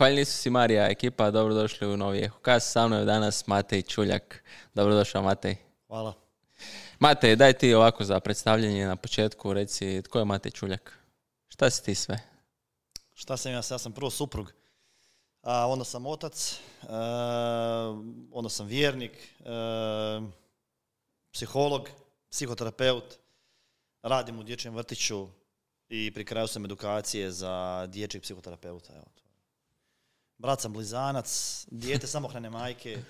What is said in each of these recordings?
Hvaljen Isus i Marija, ekipa, dobrodošli u Novi Eho. Kada sa mnom je danas Matej Čuljak. Dobrodošao, Matej. Hvala. Matej, daj ti ovako za predstavljanje na početku, reci tko je Matej Čuljak? Šta si ti sve? Šta sam ja sam prvo suprug, onda sam otac, onda sam vjernik, psiholog, psihoterapeut, radim u dječjem vrtiću i pri kraju sam edukacije za dječjeg psihoterapeuta. Evo. Brat sam blizanac, dijete samohrane majke,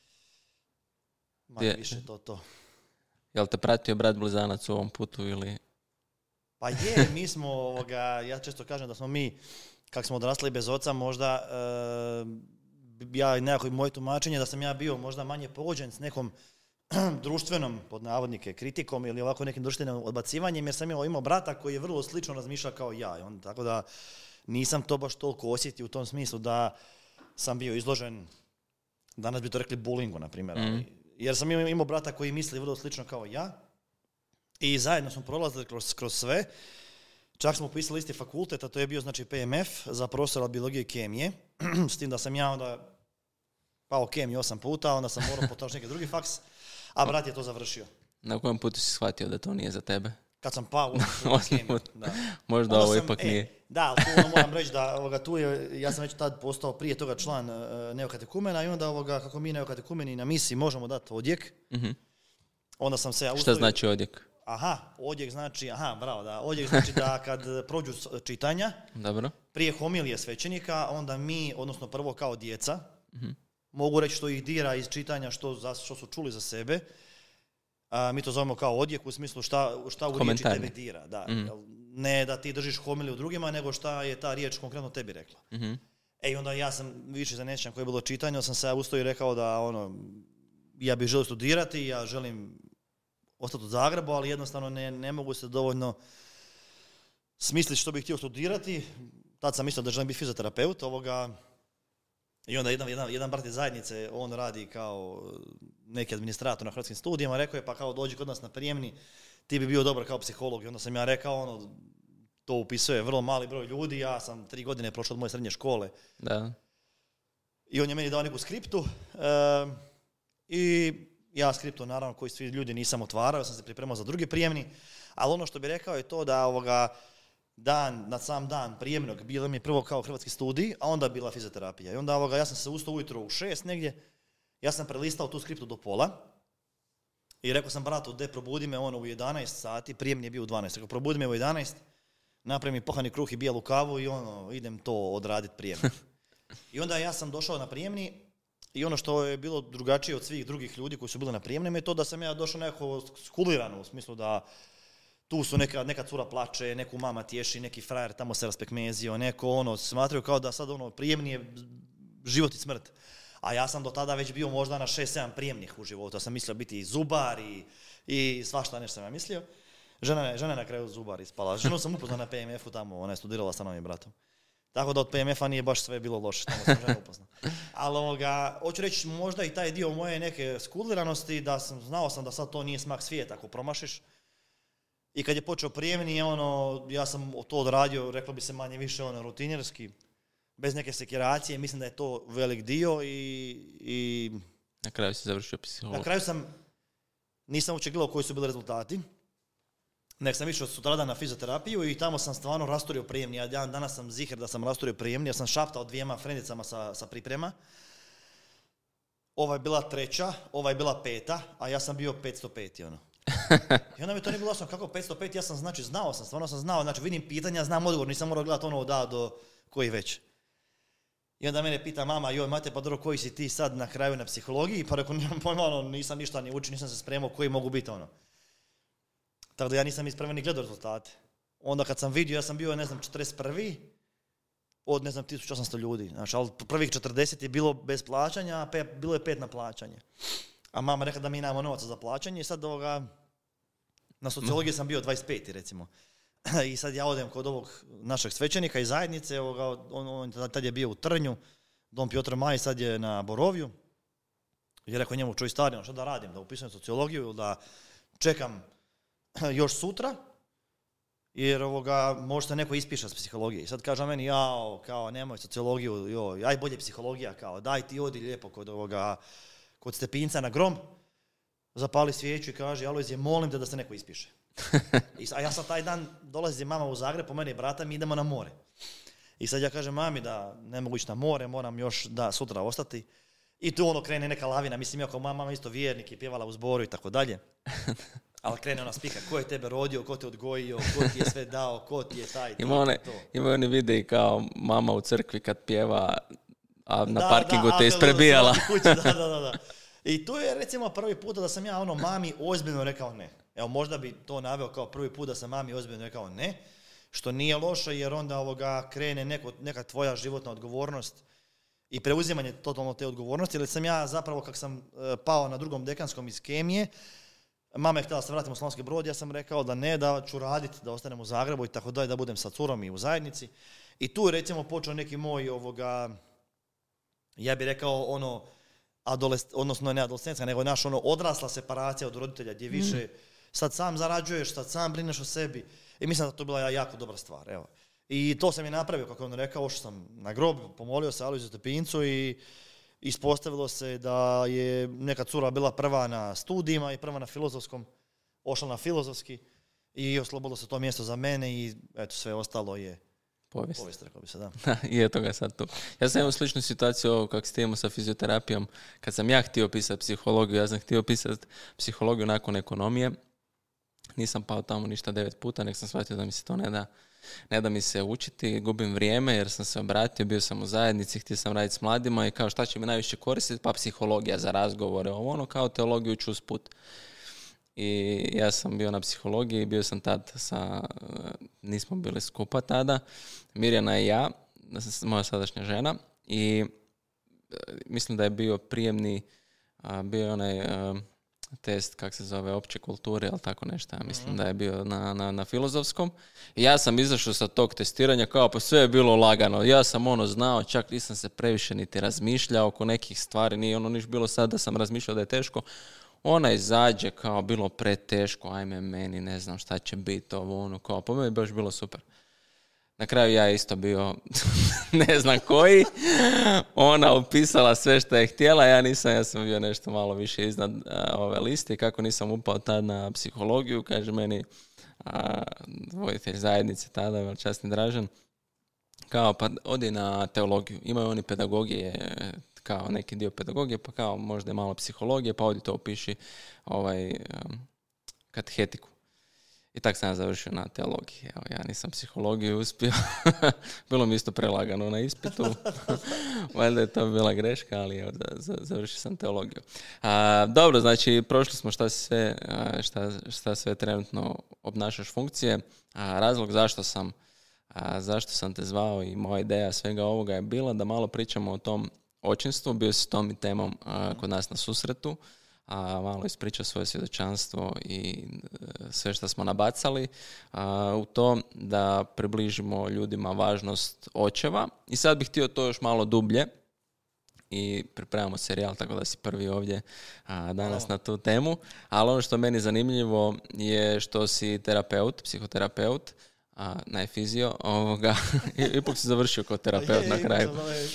manje više to. Jel te pratio brat blizanac u ovom putu ili... Pa je, mi smo, ja često kažem da smo mi, kako smo odrasli bez oca, možda, ja nekako moje tumačenje da sam ja bio možda manje pogođen s nekom društvenom, pod navodnike, kritikom ili ovako nekim društvenim odbacivanjem, jer sam imao brata koji je vrlo slično razmišljao kao ja. Tako da nisam to baš toliko osjetio u tom smislu da sam bio izložen, danas bi to rekli bullyingu, na primjer. Jer sam imao brata koji misli vrlo slično kao ja i zajedno smo prolazili kroz sve. Čak smo upisali isti fakultet, a to je bio znači PMF za profesora biologije i kemije. S tim da sam ja onda pao kemiju 8 puta, onda sam morao potražiti neki drugi faks, a brat je to završio. Na kojem putu si shvatio da to nije za tebe? Kad sam pao u kemiju. Da. Možda onda ovo sam, ipak nije. Da, ali tu moram reći da tu je, ja sam već tad postao prije toga član neokatekumena i onda kako mi neokatekumeni na misiji možemo dati odjek. Onda sam se ja Šta znači odjek? Odjek znači, bravo, da. Odjek znači da kad prođu čitanja, dobro, prije homilije svećenika, onda mi, odnosno prvo kao djeca, mogu reći što ih dira iz čitanja, što su čuli za sebe. Mi to zovemo kao odjek u smislu šta u riječi tebe dira. Da. Ne da ti držiš homiliju drugima, nego šta je ta riječ konkretno tebi rekla. I onda ja sam više zanečan koje je bilo čitanje, sam se ustao i rekao da ja bih želio studirati, ja želim ostati u Zagrebu, ali jednostavno ne mogu se dovoljno smisliti što bih htio studirati. Tad sam mislio da želim biti fizioterapeut. I onda jedan brat iz zajednice, on radi kao neki administrator na Hrvatskim studijama, rekao je pa kao dođi kod nas na prijemni, ti bi bio dobar kao psiholog. I onda sam ja rekao, to upisuje vrlo mali broj ljudi, ja sam 3 godine prošao od moje srednje škole. Da. I on je meni dao neku skriptu i ja skriptu, naravno, koji svi ljudi nisam otvarao, sam se pripremao za drugi prijemni, ali ono što bih rekao je to da na sam dan prijemnog bilo mi prvo kao hrvatski studij, a onda bila fizioterapija. I onda ja sam se ustao ujutro u 6 negdje, ja sam prelistao tu skriptu do pola i rekao sam bratu, probudi me u 11 sati, prijemni je bio u 12, rekao probudi me u 11, napravi mi pohani kruh i bijelu kavu i idem to odraditi prijemni. I onda ja sam došao na prijemni i ono što je bilo drugačije od svih drugih ljudi koji su bili na prijemnim je to da sam ja došao nekako skulirano, u smislu da tu su neka cura plače, neku mama tješi, neki frajer tamo se raspekmezio, neko smatraju kao da sad prijemni je život i smrt. A ja sam do tada već bio možda na 6-7 prijemnih u životu. Ja sam mislio biti i zubar i svašta nešto sam ja mislio. Žena je na kraju zubar ispala. Ženu sam upoznao na PMF-u tamo, ona je studirala sa novim bratom. Tako da od PMF-a nije baš sve bilo loše, tamo sam ženu upoznao. Ali hoću reći možda i taj dio moje neke skuliranosti da znao sam da sad to nije smak svijeta ako promašiš. I kad je počeo prijemni, ja sam to odradio, reklo bi se manje više rutinjerski, bez neke sekiracije. Mislim da je to velik dio i... Na kraju si završio psiholog. Na kraju nisam uopće gledao koji su bili rezultati. Nek sam išao sutradan na fizioterapiju i tamo sam stvarno rasturio prijemni. Ja danas sam ziher da sam rasturio prijemni, jer sam šaptao 2 frendicama sa priprema. Ova je bila 3, ova je bila 5, a ja sam bio 505. I onda mi to nije bilo jasno kako 505, ja sam stvarno sam znao, znači vidim pitanja, znam odgovor, nisam morao gledati do koji već. I onda mene pita mama, joj Mate, pa dobro, koji si ti sad na kraju na psihologiji? Pa rekao, nemam pojma, nisam ništa ni učio, nisam se spremao, koji mogu biti Tako da ja nisam ispravio ni gledao rezultate. Onda kad sam vidio, ja sam bio, 41. od, 1800 ljudi. Znači, ali prvih 40 je bilo bez plaćanja, a bilo je 5 na plaćanje. A mama rekla da mi nemamo novaca za plaćanje i sad na sociologiji sam bio 25. recimo. I sad ja odem kod ovog našeg svećenika iz zajednice, on tad je bio u Trnju, Dom Piotr Maj, sad je na Borovju. I rekao njemu, čuj stari, što da radim, da upisujem sociologiju ili da čekam još sutra jer možda neko ispiša s psihologije. I sad kaže meni, kao nemoj sociologiju, aj bolje psihologija, kao daj ti odi lijepo kod Stepinca na Grom, zapali svijeću i kaže, Alojzije, molim te da se neko ispiše. A ja sad taj dan dolazim mama u Zagreb, po meni i brata, mi idemo na more. I sad ja kažem mami da ne mogu ići na more, moram još da sutra ostati. I tu krene neka lavina, mislim, iako mama isto vjernik i pjevala u zboru i tako dalje. Ali krene ona spika, ko je tebe rodio, ko te odgojio, ko ti je sve dao, ko ti je taj, to. Ima oni videi kao mama u crkvi kad pjeva, a na parkingu te isprebijala. Da. I tu je recimo prvi puta da sam ja mami ozbiljno rekao ne. Evo možda bi to naveo kao prvi put da sam mami ozbiljno rekao ne, što nije loše jer onda krene neka tvoja životna odgovornost i preuzimanje totalno te odgovornosti, jer sam ja zapravo kak sam pao na drugom dekanskom iz kemije, mama je htjela se vratiti u Slavonski Brod, ja sam rekao da ne, da ću raditi, da ostanem u Zagrebu i tako dalje, da budem sa curom i u zajednici. I tu je recimo počeo neki moj, ja bih rekao odnosno ne adolescenska, nego naš odrasla separacija od roditelja gdje više sad sam zarađuješ, sad sam brineš o sebi. I mislim da to bila jako dobra stvar, evo. I to sam je napravio, kako on rekao, ošao sam na grob, pomolio se Alojziju Stepincu i ispostavilo se da je neka cura bila prva na studijima i prva na filozofskom, ošla na filozofski i oslobodilo se to mjesto za mene i eto, sve ostalo je povijest, rekao bi se, da. I eto ga sad tu. Ja sam imao sličnu situaciju kako ste imao sa fizioterapijom. Kad sam ja htio pisati psihologiju, ja sam htio pisati psihologiju nakon ekonomije. Nisam pao tamo ništa 9 puta, nek sam shvatio da mi se to ne da mi se učiti, gubim vrijeme jer sam se obratio, bio sam u zajednici, htio sam raditi s mladima i kao šta će mi najviše koristiti, pa psihologija za razgovore, kao teologiju ću usput. I ja sam bio na psihologiji, bio sam tad nismo bili skupa tada, Mirjana i ja, moja sadašnja žena, i mislim da je bio prijemni, bio je onaj test, kak se zove, opće kulture, ali tako nešto, ja mislim da je bio na filozofskom. I ja sam izašao sa tog testiranja, kao pa sve je bilo lagano. Ja sam znao, čak nisam se previše niti razmišljao oko nekih stvari, nije niš bilo sad da sam razmišljao da je teško. Ona izađe kao bilo preteško, ajme meni, ne znam šta će biti, kao po meni je baš bilo super. Na kraju ja isto bio ne znam koji, ona upisala sve što je htjela, ja sam bio nešto malo više iznad ove liste i kako nisam upao tad na psihologiju, kaže meni voditelj zajednice tada, velčasni Dražen, kao pa odi na teologiju, imaju oni pedagogije, kao neki dio pedagogije, pa kao možda je malo psihologije, pa odi to upiši katehetiku. I tako sam ja završio na teologiji. Evo, ja nisam psihologiju uspio. Bilo mi isto prelagano na ispitu. Valjda je to bila greška, ali evo, završio sam teologiju. Dobro, znači, prošli smo šta sve trenutno obnašaš funkcije. Razlog zašto sam te zvao i moja ideja svega ovoga je bila da malo pričamo o tom očinstvu. Bio si tom i temom kod nas na susretu. Malo ispričao svoje svjedočanstvo i sve što smo nabacali u to da približimo ljudima važnost očeva. I sad bih htio to još malo dublje i pripremamo serijal, tako da si prvi ovdje danas na tu temu. Ali ono što je meni zanimljivo je što si terapeut, psihoterapeut, najfizio, ipak si završio kao terapeut na kraju.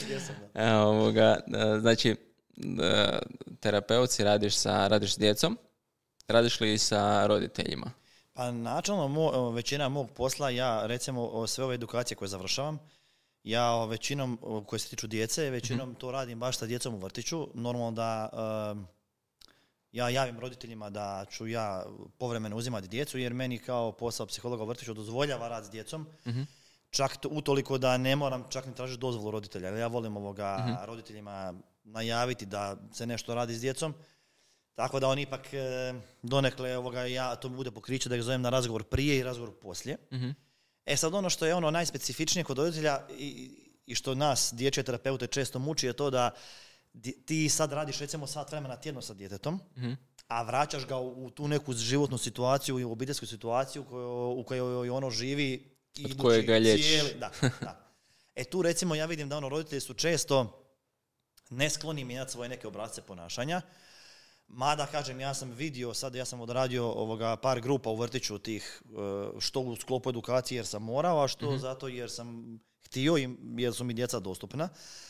Znači, terapeut si, radiš s djecom, radiš li sa roditeljima? Pa načelno većina mog posla, ja recimo sve ove edukacije koje završavam, ja većinom koje se tiču djece, većinom to radim baš sa djecom u vrtiću. Normalno da ja javim roditeljima da ću ja povremeno uzimati djecu, jer meni kao posao psihologa u vrtiću dozvoljava rad s djecom. Čak utoliko da ne moram čak ni tražiti dozvolu roditelja. Ja volim roditeljima najaviti da se nešto radi s djecom, tako da on ipak donekle ja to bude pokriće da ih zovem na razgovor prije i razgovor poslije. Sad ono što je najspecifičnije kod roditelja i što nas dječje terapeute često muči je to da ti sad radiš recimo sat vremena tjedno sa djetetom, a vraćaš ga u tu neku životnu situaciju i u obiteljsku situaciju u kojoj ono živi i od koje ga lječiš. Da. Tu recimo ja vidim da roditelji su često neskloni mijenjati svoje neke obrasce ponašanja. Mada, kažem, ja sam vidio, sad ja sam odradio par grupa u vrtiću tih, što u sklopu edukacije jer sam morao, a što zato jer sam htio i jer su mi djeca dostupna.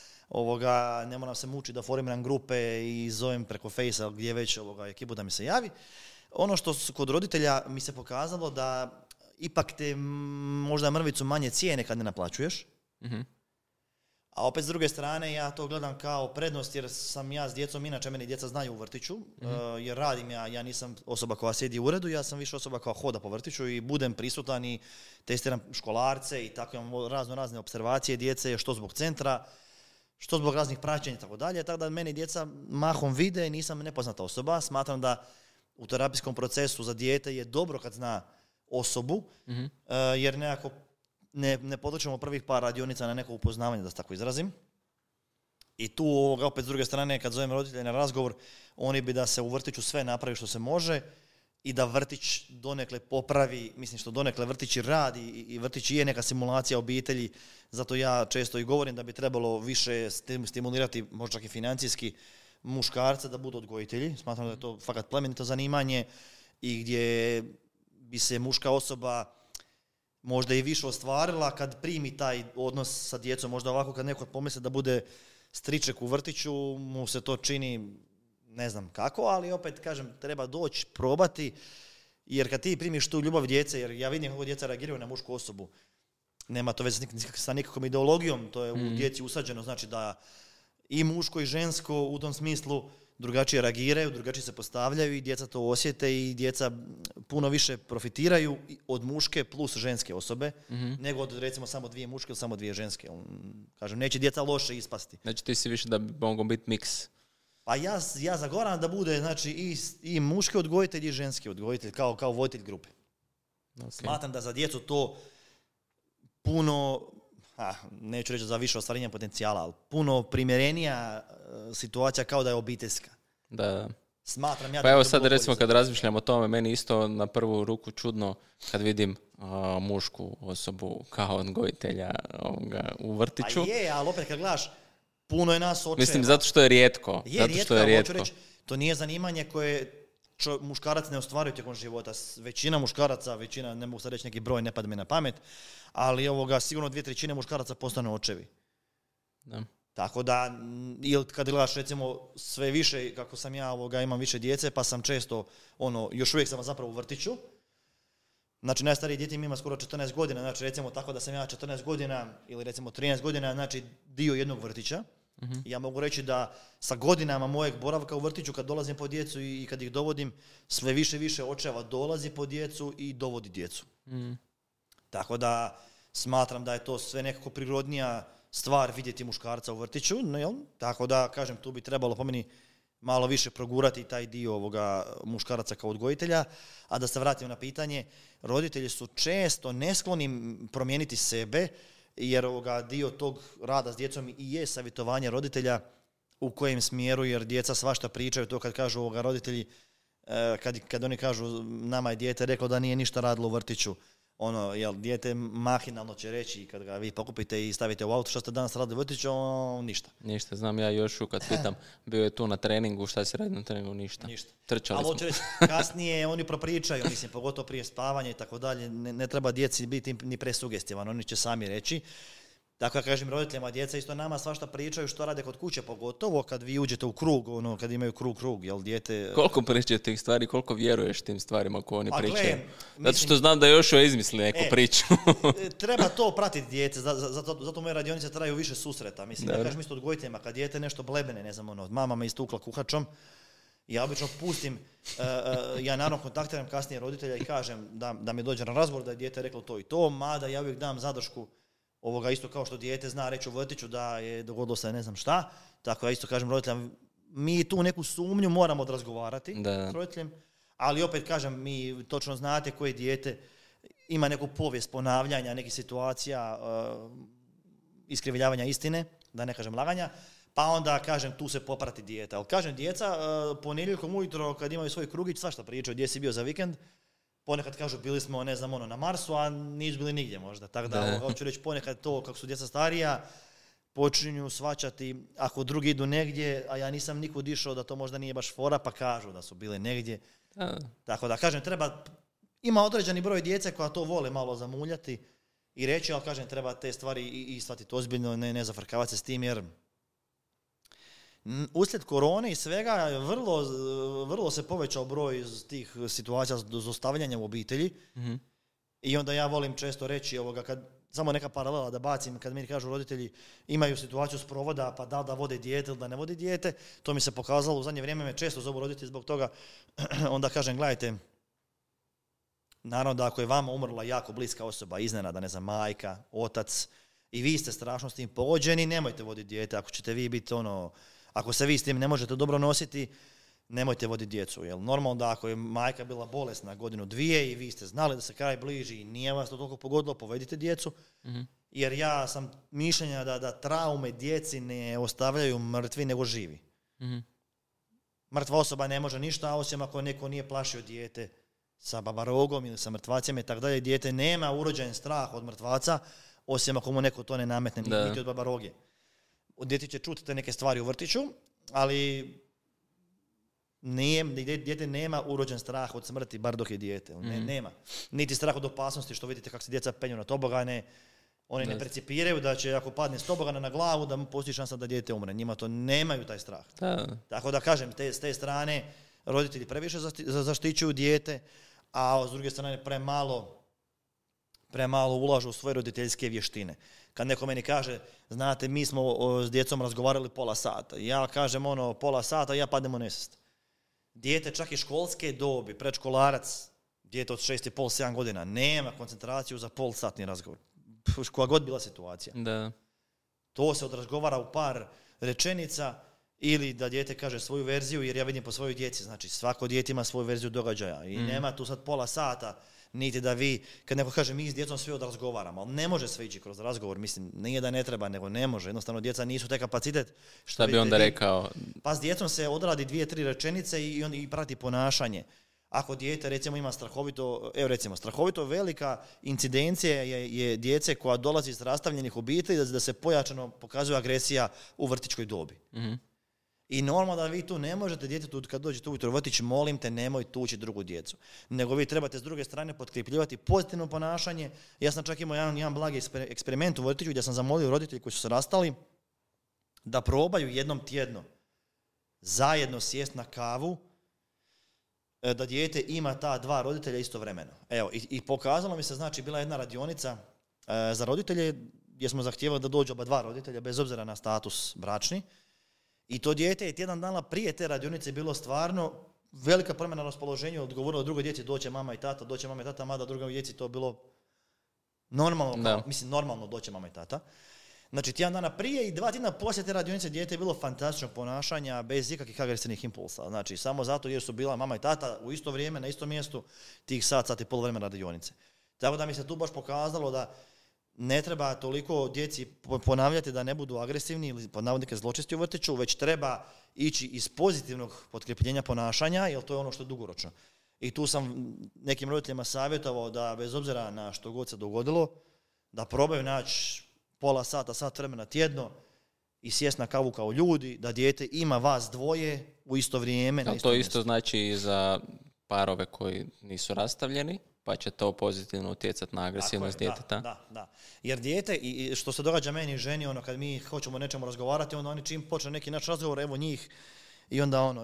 Ne moram se mučiti da formiram grupe i zovem preko Fejsa gdje već ekipu da mi se javi. Ono što kod roditelja mi se pokazalo da ipak te možda mrvicu manje cijene kad ne naplaćuješ. A opet s druge strane ja to gledam kao prednost jer sam ja s djecom, inače meni djeca znaju u vrtiću, jer radim ja nisam osoba koja sjedi u uredu, ja sam više osoba koja hoda po vrtiću i budem prisutan i testiram školarce i tako imam razne observacije djece, što zbog centra, što zbog raznih praćenja i tako dalje, tako da meni djeca mahom vide, nisam nepoznata osoba, smatram da u terapijskom procesu za dijete je dobro kad zna osobu, jer nekako ne potičemo prvih par radionica na neko upoznavanje, da se tako izrazim. I tu opet s druge strane, kad zovem roditelje na razgovor, oni bi da se u vrtiću sve napravi što se može i da vrtić donekle popravi, mislim što donekle vrtić i radi i vrtić je neka simulacija obitelji, zato ja često i govorim da bi trebalo više stimulirati, možda čak i financijski, muškarce da budu odgojitelji. Smatram da je to fakat plemenito zanimanje i gdje bi se muška osoba možda i više ostvarila kad primi taj odnos sa djecom. Možda ovako kad neko pomisli da bude striček u vrtiću, mu se to čini ne znam kako, ali opet kažem, treba doći, probati, jer kad ti primiš tu ljubav djece, jer ja vidim kako djeca reagiraju na mušku osobu, nema to veze sa nikakvom ideologijom, to je u djeci usađeno, znači da i muško i žensko u tom smislu drugačije reagiraju, drugačije se postavljaju i djeca to osjete i djeca puno više profitiraju od muške plus ženske osobe, nego od recimo samo dvije muške ili samo dvije ženske. Kažem, neće djeca loše ispasti. Znači ti si više da bi mogao biti miks. Pa ja zagovaram da bude znači, i muški odgojitelj i ženski odgojitelj kao voditelj grupe. Okay. Smatram da za djecu to puno, neću reći za više ostvarenja potencijala, ali puno primjerenija situacija kao da je obiteljska. Da. Smatram ja pa evo sad recimo kad razmišljam o tome, meni isto na prvu ruku čudno kad vidim mušku osobu kao odgojitelja u vrtiću. A je, ali opet kad gledaš, puno je nas očeva. Mislim, zato što je rijetko. Hoću reći, to nije zanimanje koje muškarac ne ostvaruje tijekom života. Većina muškaraca, ne mogu sad reći neki broj, ne pada mi na pamet, ali sigurno 2/3 muškaraca postanu očevi. Da. Tako da, ili kad gledaš recimo sve više, kako sam ja imam više djece, pa sam često, još uvijek sam zapravo u vrtiću. Znači, najstariji dijete ima skoro 14 godina, znači recimo tako da sam ja 14 godina ili recimo 13 godina, znači dio jednog vrtića. Ja mogu reći da sa godinama mojeg boravka u vrtiću, kad dolazim po djecu i kad ih dovodim, sve više očeva dolazi po djecu i dovodi djecu. Tako da smatram da je to sve nekako prirodnija stvar vidjeti muškarca u vrtiću. Tako da, kažem, tu bi trebalo po meni malo više progurati taj dio muškaraca kao odgojitelja. A da se vratim na pitanje, roditelji su često neskloni promijeniti sebe, jer dio tog rada s djecom i je savjetovanje roditelja u kojem smjeru, jer djeca svašta pričaju, to kad kažu roditelji, kad oni kažu nama je dijete reklo da nije ništa radilo u vrtiću, jel dijete mahinalno će reći kad ga vi pokupite i stavite u auto, što ste danas radili u vrtiću, ništa. Ništa, znam ja Jošu kad pitam, bio je tu na treningu, šta si radio na treningu, ništa. Trčali smo. Ali kasnije oni propričaju, mislim, pogotovo prije spavanja i tako dalje, ne treba djeci biti ni presugestivan, oni će sami reći. Tako ja kažem roditeljima, djeca isto nama svašta pričaju što rade kod kuće, pogotovo kad vi uđete u krug, kad imaju krug, jel dijete... Koliko pričaju tih stvari, koliko vjeruješ tim stvarima koje oni pričaju? Zato što znam da još izmisli neku priču. Treba to pratiti djece, zato moje radionice traju više susreta. Mislim, ja kažem isto odgojiteljima, kad dijete nešto blebene, ne znam, mama me istukla kuhačom, ja obično pustim, ja naravno kontaktiram kasnije roditelja i kažem da mi dođe na razgovor da je dijete reklo to i to, mada ja uvijek dam zadršku isto kao što dijete zna reći u vrtiću da je dogodilo se ne znam šta, tako ja isto kažem roditeljima, mi tu neku sumnju moramo odrazgovarati s roditeljem, ali opet kažem, mi točno znate koje dijete ima neku povijest ponavljanja, nekih situacija, iskrivljavanja istine, da ne kažem laganja, pa onda kažem tu se poprati dijete. Ali kažem, djeca ponedjeljkom ujutro kad imaju svoj krugić, svašta pričaju, gdje si bio za vikend, ponekad kažu bili smo, ne znam, na Marsu, a nisu bili nigdje možda. Tako da, hoću reći, ponekad to, kako su djeca starija, počinju shvaćati ako drugi idu negdje, a ja nisam nikud išao da to možda nije baš fora, pa kažu da su bile negdje. Tako da kažem, ima određeni broj djece koja to vole malo zamuljati i reći, ali kažem, treba te stvari i shvatiti ozbiljno, ne zafrkavati se s tim, jer uslijed korone i svega vrlo se povećao broj tih situacija zlostavljanja u obitelji. Mm-hmm. I onda ja volim često reći, samo neka paralela da bacim, kad mi kažu roditelji imaju situaciju sprovoda, pa da vode dijete ili da ne vodi dijete, to mi se pokazalo u zadnje vrijeme, me često zovu roditelji zbog toga, onda kažem, gledajte, naravno da ako je vama umrla jako bliska osoba, iznenada, ne znam, majka, otac, i vi ste strašno s tim pogođeni, nemojte voditi dijete, ako ćete vi biti ako se vi s tim ne možete dobro nositi, nemojte voditi djecu. Jer normalno da ako je majka bila bolesna godinu, dvije i vi ste znali da se kraj bliži i nije vas to toliko pogodilo, povedite djecu. Mm-hmm. Jer ja sam mišljenja da traume djeci ne ostavljaju mrtvi nego živi. Mm-hmm. Mrtva osoba ne može ništa, osim ako neko nije plašio dijete sa babarogom ili sa mrtvacima i tako dalje. Dijete nema urođen strah od mrtvaca, osim ako mu neko to ne nametne, niti od babaroge. Dijete će čuti te neke stvari u vrtiću, ali dijete nema urođen strah od smrti, bar dok je dijete. Nema. Niti strah od opasnosti, što vidite kako se djeca penju na tobogane. Oni ne percipiraju da će, ako padne s tobogana na glavu, da mu postoji šansa da dijete umre. Njima to nemaju taj strah. Tako da kažem, s te strane roditelji previše zaštićuju dijete, a s druge strane premalo ulažu u svoje roditeljske vještine. Kad neko meni kaže, znate, mi smo s djecom razgovarali pola sata. Ja kažem pola sata, ja padnem u nesvijest. Dijete čak i školske dobi, predškolarac, dijete od 6,5-7 godina, nema koncentraciju za polsatni razgovor. Koja god bila situacija. Da. To se odrazgovara u par rečenica ili da dijete kaže svoju verziju, jer ja vidim po svojoj djeci. Znači, svako dijete ima svoju verziju događaja i nema tu sad pola sata, niti da vi, kad neko kaže mi s djecom sve odrazgovaramo, ali ne može sve ići kroz razgovor, mislim, nije da ne treba, nego ne može, jednostavno djeca nisu taj kapacitet. Šta bi onda rekao? Pa s djecom se odradi 2-3 rečenice i prati ponašanje. Ako dijete recimo ima strahovito velika incidencija je djece koja dolazi iz rastavljenih obitelji da se pojačano pokazuje agresija u vrtićkoj dobi. Mm-hmm. I normalno da vi tu ne možete djetetu kad dođete ujutro u vrtić, molim te nemoj tući drugu djecu. Nego vi trebate s druge strane potkrepljivati pozitivno ponašanje. Ja sam čak imao jedan blagi eksperiment u vrtiću gdje sam zamolio roditelji koji su se rastali da probaju jednom tjedno zajedno sjest na kavu, da dijete ima ta dva roditelja istovremeno. Evo, i pokazalo mi se, znači, bila jedna radionica za roditelje gdje smo zahtijevali da dođu oba dva roditelja bez obzira na status bračni. I to dijete je tjedan dana prije te radionice bilo stvarno velika promjena na raspoloženju, odgovorilo drugoj djeci doće mama i tata, mada drugoj djeci to bilo normalno, normalno doće mama i tata. Znači, tjedan dana prije i 2 tjedna poslije te radionice dijete je bilo fantastičnog ponašanja, bez ikakvih agresivnih impulsa. Znači, samo zato jer su bila mama i tata u isto vrijeme, na istom mjestu, tih sat i pol vremena radionice. Tako da mi se tu baš pokazalo da ne treba toliko djeci ponavljati da ne budu agresivni ili pod navodnike zločesti u vrtiću, već treba ići iz pozitivnog potkrepljenja ponašanja, jer to je ono što je dugoročno. I tu sam nekim roditeljima savjetovao da bez obzira na što god se dogodilo, da probaju naći pola sata, sat vremena tjedno i sjest na kavu kao ljudi, da dijete ima vas dvoje u isto vrijeme. Ali to isto znači i za parove koji nisu rastavljeni, pa će to pozitivno utjecati na agresivnost djeteta. Da. Jer dijete, i što se događa meni i ženi, kad mi hoćemo o nečemu razgovarati, onda oni čim počne neki naš razgovor, evo njih, i onda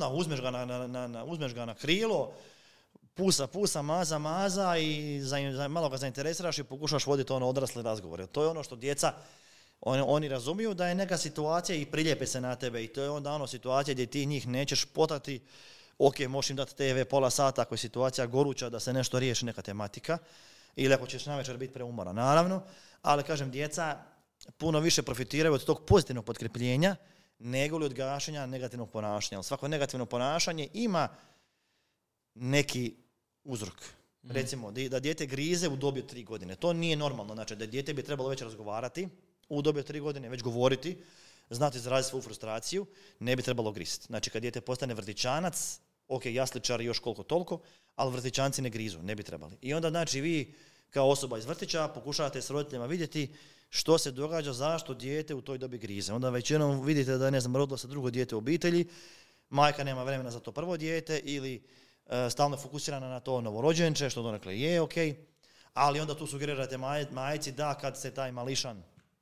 uzmeš ga na krilo, pusa, maza i malo ga zainteresiraš i pokušaš voditi odrasle razgovore. To je ono što djeca, oni razumiju da je neka situacija i priljepe se na tebe i to je onda situacija gdje ti njih nećeš potati. Ok, možeš im dati TV pola sata ako je situacija goruća da se nešto riješi, neka tematika, ili ako ćeš navečer biti preumoran, naravno, ali kažem, djeca puno više profitiraju od tog pozitivnog potkrepljenja nego li od gašenja negativnog ponašanja. Svako negativno ponašanje ima neki uzrok. Recimo, da dijete grize u dobi od 3 godine. To nije normalno, znači da dijete bi trebalo već razgovarati u dobi od 3 godine, već govoriti, znati izraziti svoju frustraciju, ne bi trebalo gristi. Znači, kad dijete postane vrtićanac, ok, jasličari još koliko toliko, ali vrtićanci ne grizu, ne bi trebali. I onda, znači, vi kao osoba iz vrtića, pokušavate s roditeljima vidjeti što se događa, zašto dijete u toj dobi grize. Onda već jednom vidite da je, ne znam, rodilo se drugo dijete u obitelji, majka nema vremena za to prvo dijete ili stalno fokusirana na to novorođenče, što donekle je ok, ali onda tu sugerirate majci da kad se taj mališan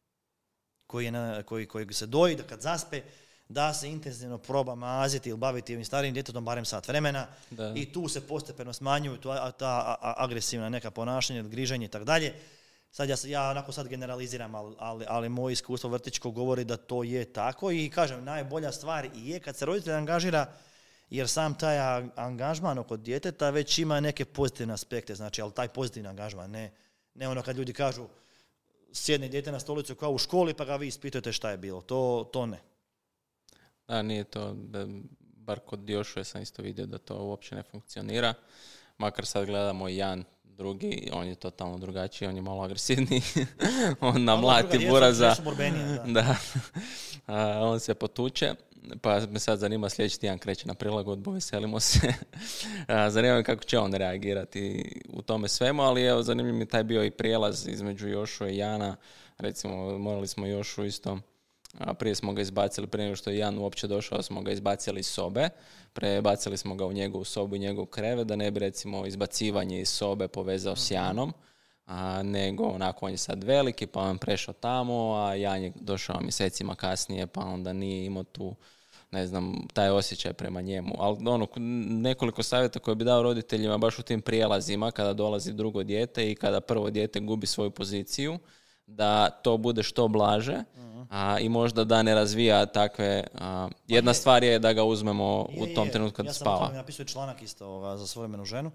koji se doji, da kad zaspe, da se intenzivno proba maziti ili baviti ovim starijim djetetom barem sat vremena i tu se postepeno smanjuju ta agresivna neka ponašanja, griženje i tako dalje. Sad ja onako sad generaliziram, ali moje iskustvo vrtićko govori da to je tako i kažem, najbolja stvar je kad se roditelj angažira, jer sam taj angažman oko djeteta već ima neke pozitivne aspekte, znači, ali taj pozitivni angažman, ne ono kad ljudi kažu sjedne dijete na stolicu kao u školi pa ga vi ispitujete šta je bilo, to ne. Da, nije to, bar kod Jošuje sam isto vidio da to uopće ne funkcionira, makar sad gledamo Jan drugi, on je totalno drugačiji, on je malo agresivniji, on namlati buraza, da. On se potuče, pa me sad zanima, sljedeći tjedan kreće na prilagodbu, veselimo se. Zanima me kako će on reagirati u tome svemu, ali evo, zanimljiv mi taj bio i prijelaz između Jošu i Jana, recimo morali smo Jošu isto, prije smo ga izbacili, prije nego što je Jan uopće došao, smo ga izbacili iz sobe, prebacili smo ga u njegovu sobu i njegov krevet, da ne bi recimo izbacivanje iz sobe povezao s Janom, nego onako on je sad veliki, pa on prešao tamo, a Jan je došao mjesecima kasnije, pa onda nije imao tu, ne znam, taj osjećaj prema njemu. Ali nekoliko savjeta koje bi dao roditeljima baš u tim prijelazima, kada dolazi drugo dijete i kada prvo dijete gubi svoju poziciju, da to bude što blaže i možda da ne razvija takve... jedna stvar je da ga uzmemo u tom trenutku kad spava. Ja sam napisao članak isto za svoju ženu.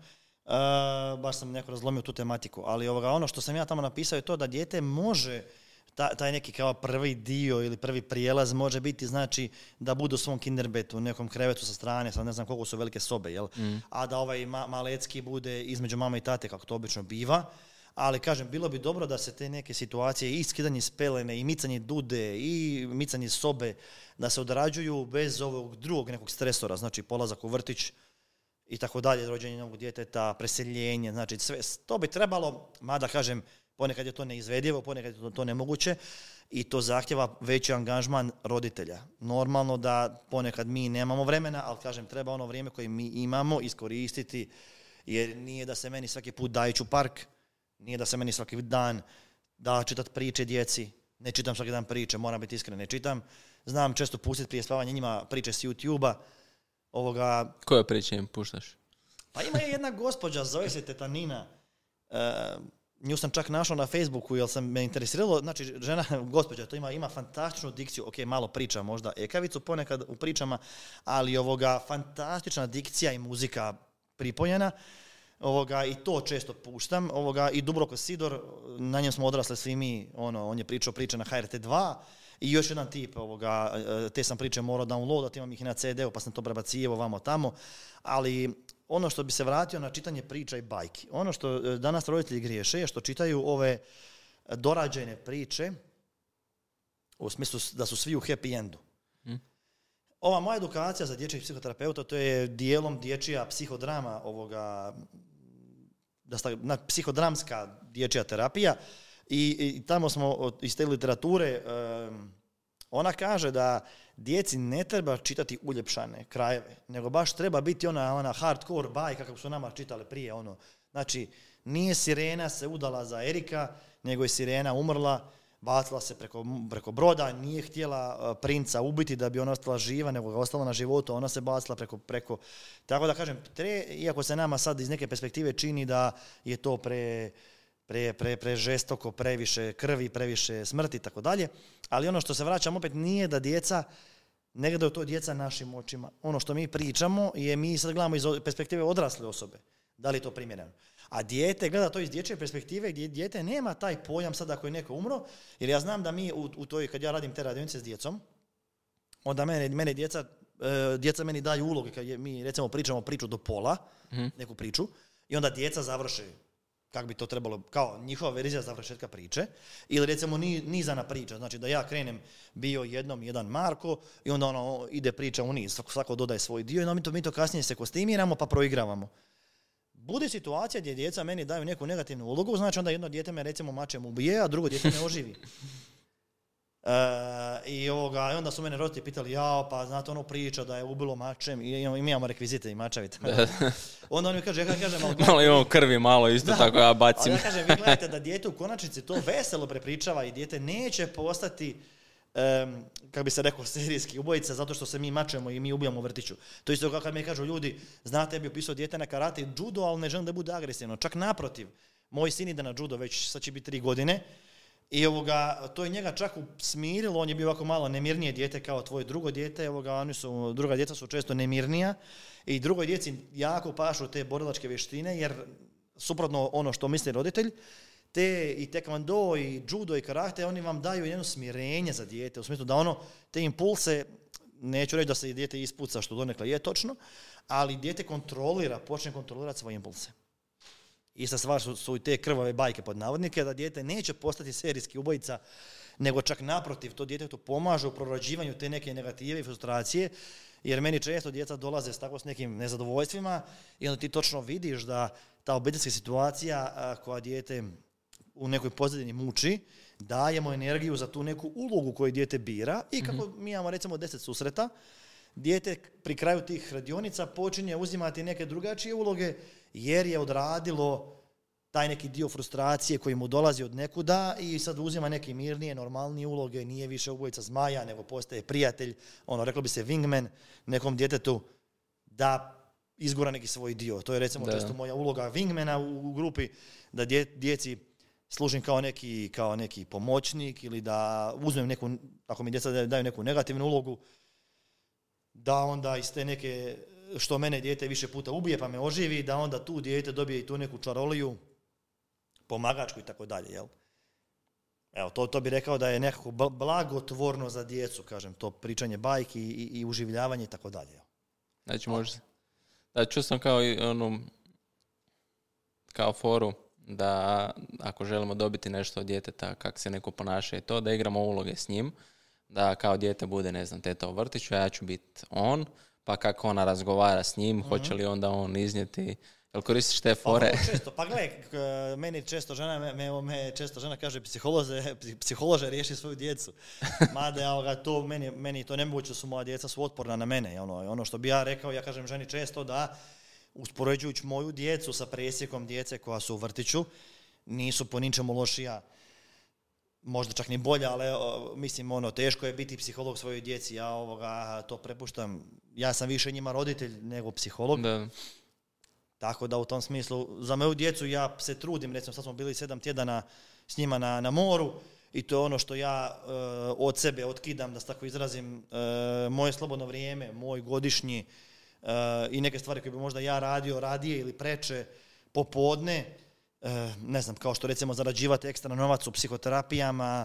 Baš sam neko razlomio tu tematiku. Ali ono što sam ja tamo napisao je to da dijete može, taj neki kao prvi dio ili prvi prijelaz može biti, znači, da bude u svom kinderbetu, u nekom krevetu sa strane, sad ne znam koliko su velike sobe, jel? A da ovaj malecki bude između mame i tate, kako to obično biva. Ali, kažem, bilo bi dobro da se te neke situacije, i skidanje s pelene, i micanje dude, i micanje sobe, da se odrađuju bez ovog drugog nekog stresora, znači polazak u vrtić i tako dalje, rođenje novog djeteta, preseljenje, znači sve, to bi trebalo, mada kažem, ponekad je to neizvedivo, ponekad je to nemoguće i to zahtjeva veći angažman roditelja. Normalno da ponekad mi nemamo vremena, ali kažem, treba ono vrijeme koje mi imamo iskoristiti, jer nije da se meni svaki put dajući u park, nije da se meni svaki dan da čitat priče djeci, ne čitam svaki dan priče, moram biti iskren, ne čitam. Znam često pustiti prije spavanja njima priče s YouTube-a. Koje priče im puštaš? Pa ima je jedna gospođa, zove se Teta Nina. Nju sam čak našao na Facebooku, jer sam me interesiralo, znači žena, gospođa, to ima fantastičnu dikciju, ok, malo priča možda ekavicu ponekad u pričama, ali fantastična dikcija i muzika pripojena. I to često puštam. I Dubravko Sidor, na njem smo odrasli svi mi, on je pričao priče na HRT2 i još jedan tip, te sam priče morao downloadat, imam ih i na CD-u pa sam to prebacivao vamo tamo, ali ono što bi se vratio na čitanje priča i bajki. Ono što danas roditelji griješe je što čitaju ove dorađene priče u smislu da su svi u happy endu. Ova moja edukacija za dječjeg psihoterapeuta, to je dijelom dječja psihodrama, psihodramska dječja terapija i tamo smo iz te literature, ona kaže da djeci ne treba čitati uljepšane krajeve, nego baš treba biti ona hardcore bajka kako su nama čitali prije. Znači, nije sirena se udala za Erika, nego je sirena umrla, bacila se preko broda, nije htjela princa ubiti da bi ona ostala živa, nego ga ostala na životu, ona se bacila preko. Tako da kažem, iako se nama sad iz neke perspektive čini da je to prežestoko, previše krvi, previše smrti i tako dalje, ali ono što se vraćam opet nije da djeca, ne gledaju to djeca našim očima. Ono što mi pričamo je mi sad gledamo iz perspektive odrasle osobe. Da li je to primjereno? A dijete gleda to iz dječje perspektive gdje dijete nema taj pojam sad ako je neko umro, jer ja znam da mi u toj, kad ja radim te radionice s djecom, onda mene djeca meni daju uloge kad mi recimo pričamo priču do pola, neku priču, i onda djeca završe kako bi to trebalo, kao njihova verzija završetka priče, ili recimo nizana priča, znači da ja krenem bio jedan Marko i onda ide priča u niz, svako dodaje svoj dio i onda mi to kasnije se kostimiramo pa proigravamo. bude situacija gdje djeca meni daju neku negativnu ulogu, znači onda jedno dijete me recimo mačem ubije, a drugo dijete me oživi. I onda su mene roditelji pitali, pa znate ono priča da je ubilo mačem, i imamo rekvizite i mačevi. Onda on mi kaže, malo imamo krvi, malo isto tako ja bacim. Ali ja kažem, vi gledajte da dijete u konačnici to veselo prepričava i dijete neće postati, kako bi se rekao, serijski ubojica zato što se mi mačemo i mi ubijamo u vrtiću. To isto kao kad mi kažu ljudi, znate, ja bi upisao dijete na karate i judo, ali ne želim da bude agresivno. Čak naprotiv, moj sin ide na judo, već sad će biti 3 godine, i to je njega čak smirilo, on je bio ovako malo nemirnije dijete kao tvoje drugo dijete, druga djeca su često nemirnija i drugoj djeci jako pašu te borilačke vještine, jer suprotno ono što misli roditelj, te i tekvando i judo i karate, oni vam daju jedno smirenje za dijete, u smislu da te impulse, neću reći da se dijete ispuca, što donekle je točno, ali dijete počne kontrolirati svoje impulse. Ista stvar su i te krvave bajke pod navodnike, da dijete neće postati serijski ubojica, nego čak naprotiv, to djetetu pomaže u prorađivanju te neke negative i frustracije, jer meni često djeca dolaze s nekim nezadovoljstvima i onda ti točno vidiš da ta obiteljska situacija koja dijete u nekoj pozadini muči, dajemo energiju za tu neku ulogu koju dijete bira i kako mi imamo recimo 10 susreta, dijete pri kraju tih radionica počinje uzimati neke drugačije uloge jer je odradilo taj neki dio frustracije koji mu dolazi od nekuda i sad uzima neke mirnije, normalnije uloge, nije više ubojica zmaja, nego postaje prijatelj, reklo bi se wingman nekom djetetu da izgura neki svoj dio. To je recimo često moja uloga wingmana u grupi, da djeci služim kao neki pomoćnik ili da uzmem neku, ako mi djeca daju neku negativnu ulogu, da onda iz te neke, što mene dijete više puta ubije pa me oživi, da onda tu dijete dobije i tu neku čaroliju, pomagačku i tako dalje, jel? Evo, to bi rekao da je nekako blagotvorno za djecu, kažem, to pričanje bajki i uživljavanje i tako dalje. Znači, da čuo sam kao foru, da ako želimo dobiti nešto od djeteta, kako se neko ponaša i to, da igramo uloge s njim, da kao dijete bude, ne znam, teta u vrtiću, a ja ću biti on, pa kako ona razgovara s njim, hoće li onda on iznijeti, jel koristiš te fore? Pa gledaj, meni često žena kaže psiholože riješi svoju djecu. Mada meni to nemoguće, su moja djeca su otporna na mene. Ono što bi ja rekao, ja kažem ženi često da uspoređujući moju djecu sa presjekom djece koja su u vrtiću, nisu po ničemu lošija, možda čak ni bolja, ali mislim, teško je biti psiholog svojoj djeci, ja to prepuštam, ja sam više njima roditelj nego psiholog. Da. Tako da u tom smislu, za moju djecu ja se trudim, recimo sad smo bili 7 tjedana s njima na moru i to je ono što ja od sebe otkidam, da se tako izrazim, moje slobodno vrijeme, moj godišnji i neke stvari koje bi možda ja radio radije ili preče popodne, ne znam, kao što recimo zarađivati ekstra novac u psihoterapijama.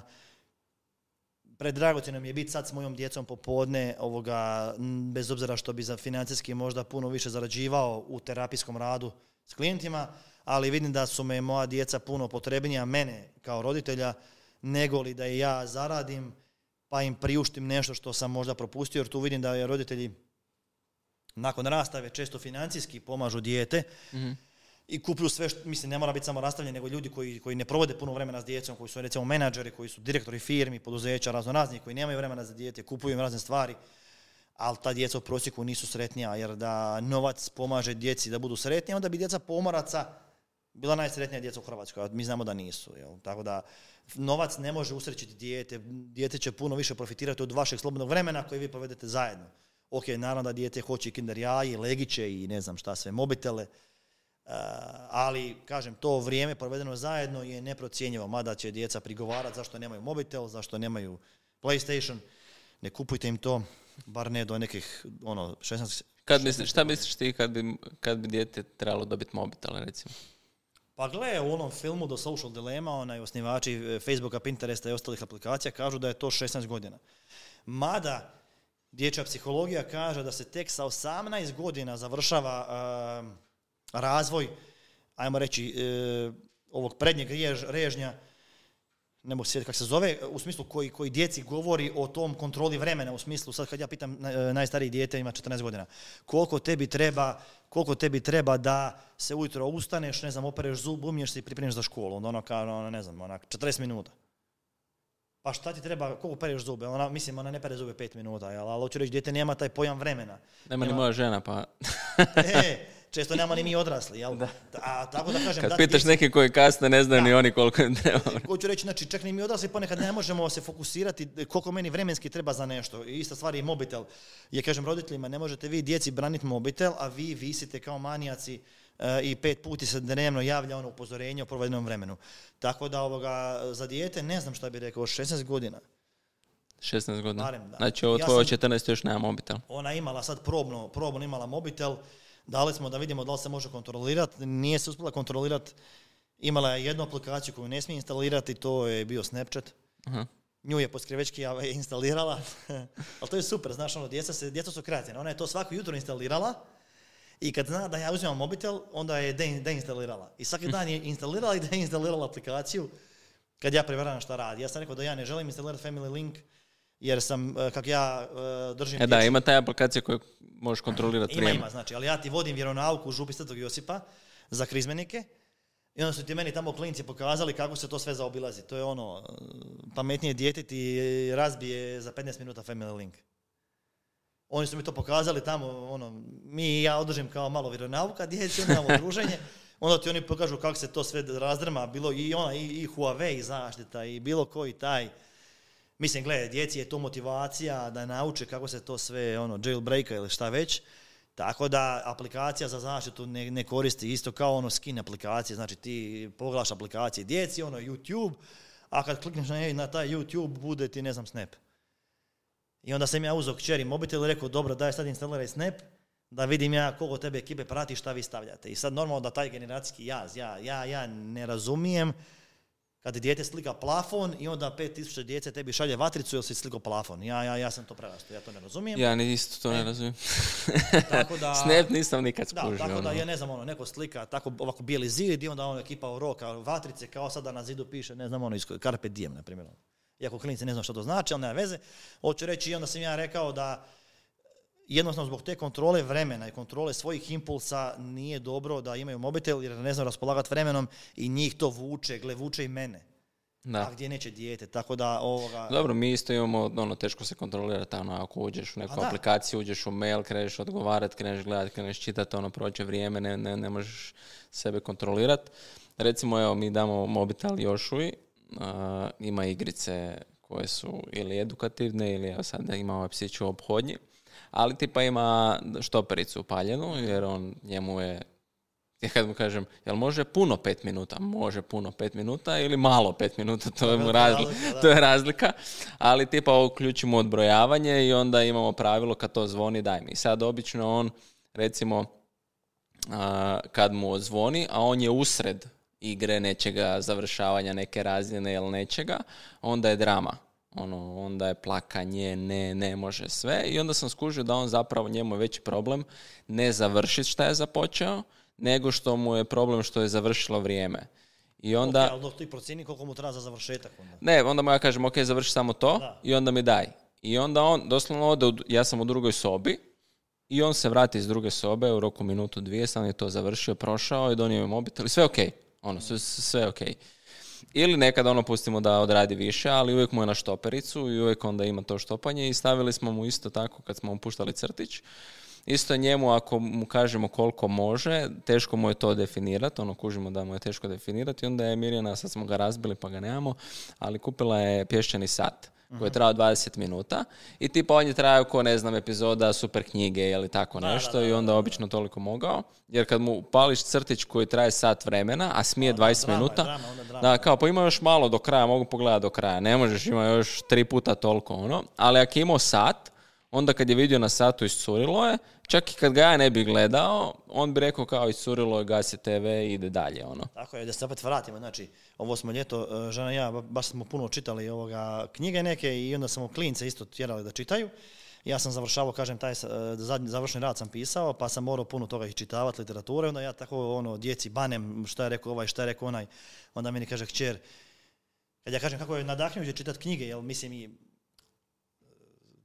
Predragocjeno mi je biti sad s mojom djecom popodne, bez obzira što bi za financijski možda puno više zarađivao u terapijskom radu s klijentima, ali vidim da su me moja djeca puno potrebnija mene kao roditelja, nego li da i ja zaradim, pa im priuštim nešto što sam možda propustio, jer tu vidim da je roditelji nakon rastave često financijski pomažu dijete, i kupuju sve, mislim, ne mora biti samo rastavljeni, nego ljudi koji ne provode puno vremena s djecom, koji su recimo menadžeri, koji su direktori firmi, poduzeća, raznoraznih, koji nemaju vremena za dijete, kupuju im razne stvari, ali ta djeca u prosjeku nisu sretnija, jer da novac pomaže djeci da budu sretniji, onda bi djeca pomoraca bila najsretnija djeca u Hrvatskoj, a mi znamo da nisu. Jel? Tako da novac ne može usrećiti dijete, dijete će puno više profitirati od vašeg slobodnog vremena koje vi provedete zajedno. Ok, naravno da dijete hoće kinder jaje, legiće i ne znam šta sve, mobitele, ali, kažem, to vrijeme provedeno zajedno je neprocjenjivo, mada će djeca prigovarati zašto nemaju mobitel, zašto nemaju PlayStation, ne kupujte im to, bar ne do nekih 16... Šta misliš ti kad bi dijete trebalo dobiti mobitel, recimo? Pa gle, u onom filmu The Social Dilemma, osnivači Facebooka, Pinteresta i ostalih aplikacija kažu da je to 16 godina. Mada dječja psihologija kaže da se tek sa 18 godina završava razvoj, ajmo reći, ovog prednjeg režnja, ne mogu se sjetiti kako se zove, u smislu koji djeci govori o tom kontroli vremena, u smislu, sad kad ja pitam najstariji dijete, ima 14 godina, koliko tebi treba koliko tebi treba da se ujutro ustaneš, ne znam, opereš zub, umiješ se i pripremiš za školu. Onda ono kao, ne znam, 40 minuta. Pa šta ti treba, koliko pereš zube? Ona ne pere zube 5 minuta, ali hoću reći, dijete nema taj pojam vremena. Nema ni moja žena, pa... Često nema ni mi odrasli, jel? Da. A tako da kažem... Kad pitaš neki koji kasne, ne znaju ni oni koliko im treba. Hoću reći, znači, čak ni mi odrasli ponekad ne možemo se fokusirati koliko meni vremenski treba za nešto. I ista stvar je i mobitel. Ja kažem roditeljima, ne možete vi djeci braniti mobitel, a vi visite kao manijaci i 5 puta se dnevno javlja ono upozorenje o provedenom vremenu. Tako da za dijete ne znam šta bi rekao, 16 godina. 16 godina. Barem, da. Znači ovo tvoje 14 još nema mobitel. Ona imala sad probno imala mobitel. Dali smo da vidimo da li se može kontrolirati. Nije se uspjela kontrolirati. Imala je jednu aplikaciju koju ne smije instalirati, to je bio Snapchat. Aha. Nju je poskrivečki instalirala. Ali to je super, znaš, djeca su kreativna. Ona je to svako jutro instalirala i kad zna da ja uzimam mobitel, onda je deinstalirala. I svaki dan je instalirala i deinstalirala aplikaciju kad ja preveram šta radi. Ja sam rekao da ja ne želim instalirati Family Link jer sam, kako ja držim... Da, ima taj aplikacija koju možeš kontrolirati vrijeme. Ima, znači, ali ja ti vodim vjeronauku u Župi Svetog Josipa za krizmenike i onda su ti meni tamo klinci pokazali kako se to sve zaobilazi. To je pametnije dijete ti razbije za 15 minuta Family Link. Oni su mi to pokazali tamo, mi i ja održim kao malo vjeronauka djeci, onda imamo druženje, onda ti oni pokažu kako se to sve razdrma, bilo i Huawei zaštita i bilo koji taj. Mislim, gledaj, djeci je to motivacija da nauče kako se to sve, jailbreaka ili šta već. Tako da aplikacija za zaštitu ne koristi isto kao skin aplikacije. Znači ti pogledaš aplikacije djeci, YouTube, a kad klikneš na taj YouTube bude ti, ne znam, Snap. I onda sam ja uzeo kćeri mobitel i rekao, dobro, daj sad instaliraj Snap, da vidim ja koliko tebe ekipe prati, šta vi stavljate. I sad normalno da taj generacijski jaz, ja ne razumijem kad dijete slika plafon i onda 5000 djece tebi šalje vatricu ili si sliko plafon. Ja sam to prerastao, ja to ne razumijem. Ja ni isto to ne razumijem. Tako da, Snap nisam nikad skužio. Tako da, ja ne znam, neko slika tako ovako bijeli zid i onda ekipa roka vatrice kao sada na zidu piše, ne znam, iz Carpe Diem, na primjer. Iako klinici ne znam što to znači, ali nema veze. Hoću reći, i onda sam ja rekao da jednostavno zbog te kontrole vremena i kontrole svojih impulsa nije dobro da imaju mobitel jer ne znam raspolagati vremenom i njih to vuče i mene. Da. A gdje neće dijete, tako da Dobro, mi isto imamo, teško se kontrolirati, ako uđeš u neku aplikaciju, uđeš u mail, kreneš odgovarati, kreneš gledati, kreneš čitati, prođe vrijeme, ne možeš sebe kontrolirati. Recimo, evo, mi damo mobitel Jošuji, ima igrice koje su ili edukativne ili evo sad imamo psiću ophodnji, ali tipa ima štopericu upaljenu jer njemu je, ja kad mu kažem, jel može puno 5 minuta? Može puno 5 minuta ili malo 5 minuta, to je razlika. Ali tipa uključimo odbrojavanje i onda imamo pravilo kad to zvoni daj mi. I sad obično on, recimo, kad mu zvoni, a on je usred igre nečega, završavanja neke razine ili nečega, onda je drama. Onda je plakanje, ne može sve. I onda sam skužio da on zapravo, njemu je veći problem ne završiti šta je započeo, nego što mu je problem što je završilo vrijeme. I onda... ali ti procjeni koliko mu treba za završetak onda? Ne, onda mu ja kažem, ok, završi samo to i onda mi daj. I onda on doslovno ode, ja sam u drugoj sobi i on se vrati iz druge sobe u roku minutu, 2, sam je to završio, prošao i donio mi mobitel i sve ok. Sve ok. Ili nekad pustimo da odradi više, ali uvijek mu je na štopericu i uvijek onda ima to štopanje i stavili smo mu isto tako kad smo mu puštali crtić. Isto njemu ako mu kažemo koliko može, teško mu je to definirati, kužimo da mu je teško definirati i onda je Mirjana, sad smo ga razbili pa ga nemamo, ali kupila je pješčani sat koji je trajao 20 minuta i tipa on je trajao ko ne znam epizoda super knjige ili tako nešto i onda obično toliko mogao, jer kad mu pališ crtić koji traje sat vremena, a smije 20 minuta, da kao pa ima još malo do kraja, mogu pogledati do kraja, ne možeš, ima još 3 puta toliko ali ako je imao sat, onda kad je vidio na satu iscurilo je, čak i kad ga ja ne bi gledao, on bi rekao kao iscurilo je, gasi TV i ide dalje. Tako je, da se opet vratimo, znači, ovo smo ljeto, žena i ja, baš smo puno čitali knjige neke i onda smo klince isto tjerali da čitaju. Ja sam završavao, kažem, taj završni rad sam pisao, pa sam morao puno toga iščitavati literature, onda ja tako djeci banem šta je rekao ovaj, šta je rekao onaj, onda meni kaže kćer, kad ja kažem kako je nadahnjuće čitati knjige, jer mislim i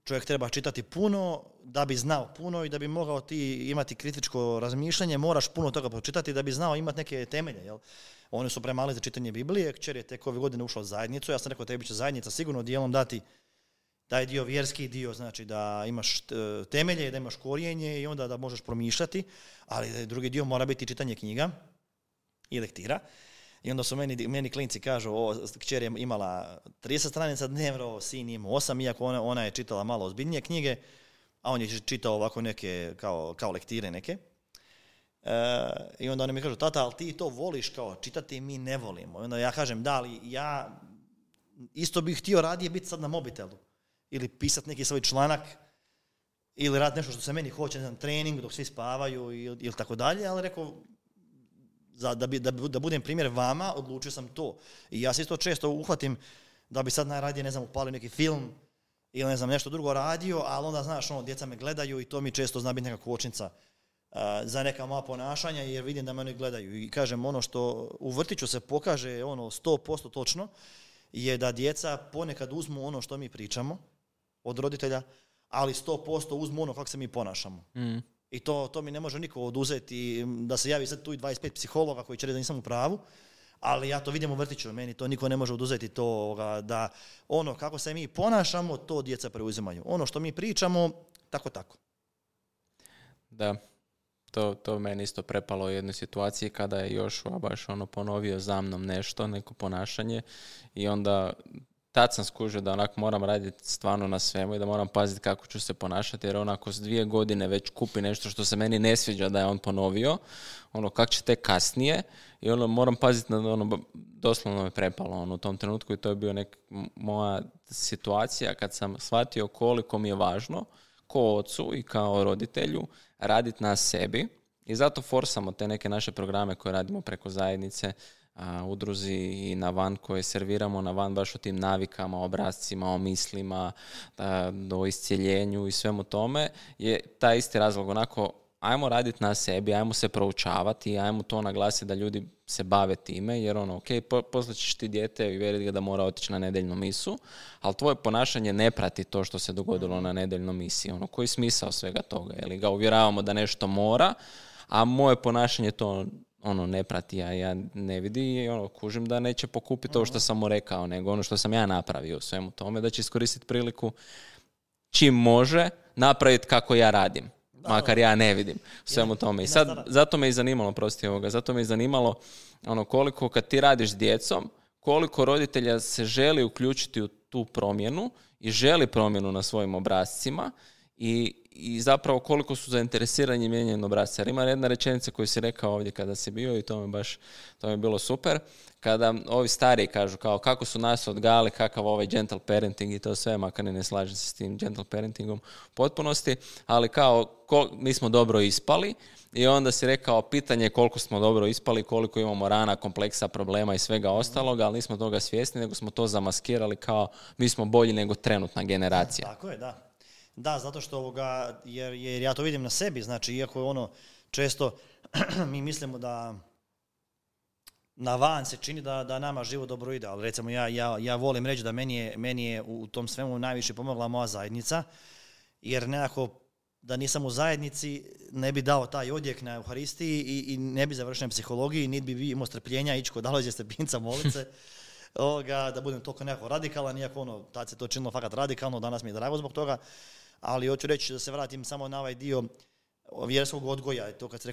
čovjek treba čitati puno da bi znao puno i da bi mogao ti imati kritičko razmišljanje, moraš puno toga pročitati da bi znao imati neke temelje. Jel? Oni su premali za čitanje Biblije, kćer je tek ove godine ušla u zajednicu, ja sam rekao tebi će zajednica sigurno dijelom dati taj dio, vjerski dio, znači da imaš temelje, da imaš korijenje i onda da možeš promišljati, ali drugi dio mora biti čitanje knjiga i lektira. I onda su meni klinci kažu, kćer je imala 30 stranica dnevno, sin ima 8, iako ona je čitala malo ozbiljnije knjige, a on je čitao ovako neke, kao lektire neke. I onda oni mi kažu, tata, ali ti to voliš kao čitati, mi ne volimo. I onda ja kažem, da, ali ja isto bih htio radije biti sad na mobitelu. Ili pisati neki svoj članak, ili raditi nešto što se meni hoće, ne znam, trening dok svi spavaju ili tako dalje, ali rekao, da budem primjer vama, odlučio sam to. I ja se isto često uhvatim da bi sad najradije, ne znam, upalio neki film ili ne znam, nešto drugo radio, ali onda, znaš, djeca me gledaju i to mi često zna biti neka kočnica za neka moja ponašanja, jer vidim da me oni gledaju. I kažem, ono što u vrtiću se pokaže 100% točno, je da djeca ponekad uzmu ono što mi pričamo od roditelja, ali 100% uzmu ono kako se mi ponašamo. I to mi ne može niko oduzeti, da se javi sad tu i 25 psihologa koji će reći da nisam u pravu, ali ja to vidim u vrtiću, meni to niko ne može oduzeti to, da ono kako se mi ponašamo, to djeca preuzimaju. Ono što mi pričamo, tako. Da, to meni isto prepalo u jednoj situaciji kada je Joshua baš ponovio za mnom nešto, neko ponašanje i onda tad sam skužio da onako moram raditi stvarno na svemu i da moram paziti kako ću se ponašati, jer onako s 2 godine već kupi nešto što se meni ne sviđa da je on ponovio, kako će tek kasnije i moram paziti na doslovno me prepalo u tom trenutku i to je bio moja situacija kad sam shvatio koliko mi je važno ko ocu i kao roditelju raditi na sebi i zato forsamo te neke naše programe koje radimo preko zajednice, udruzi i na van koje serviramo na van baš o tim navikama, obrascima, o mislima, o iscijeljenju i svemu tome je taj isti razlog. Ajmo raditi na sebi, ajmo se proučavati, ajmo to naglasiti da ljudi se bave time, jer poslaćeš ti dijete i vjeriti ga da mora otići na nedeljnu misu, ali tvoje ponašanje ne prati to što se dogodilo na nedeljnoj misi. Koji je smisao svega toga? Ili ga uvjeravamo da nešto mora, a moje ponašanje to ne prati, a ja ne vidi i kužim da neće pokupiti to što sam mu rekao, nego ono što sam ja napravio u svemu tome, da će iskoristiti priliku čim može napraviti kako ja radim. Makar ja ne vidim svemu tome. I sad, zato me i zanimalo, koliko kad ti radiš s djecom, koliko roditelja se želi uključiti u tu promjenu i želi promjenu na svojim obrascima i zapravo koliko su zainteresirani mijenjanjem obrasca. Jer ima jedna rečenica koju si rekao ovdje kada si bio i to mi je bilo super. Kada ovi stariji kažu kao kako su nas odgajali, kakav ovaj gentle parenting i to sve, makar ne slažem se s tim gentle parentingom u potpunosti, ali kao mi smo dobro ispali i onda si rekao pitanje je koliko smo dobro ispali, koliko imamo rana, kompleksa, problema i svega ostaloga, ali nismo toga svjesni, nego smo to zamaskirali kao mi smo bolji nego trenutna generacija. Tako je, da. Da, zato što jer ja to vidim na sebi, znači iako je često mi mislimo da na van se čini da nama život dobro ide, ali recimo ja volim reći da meni je u tom svemu najviše pomogla moja zajednica, jer nekako da nisam u zajednici ne bi dao taj odjek na Euharistiji i ne bi završio na psihologiji, niti bi imao strpljenja ići kod Alojzija Stepinca molice, da budem toliko nekako radikalan, iako tad se to činilo fakat radikalno, danas mi je drago zbog toga, ali hoću reći da se vratim samo na ovaj dio vjerskog odgoja, to kad se